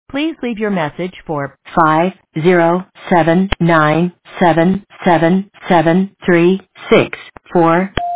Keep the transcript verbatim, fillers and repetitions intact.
Please leave your message for five zero seven nine seven seven seven three six four.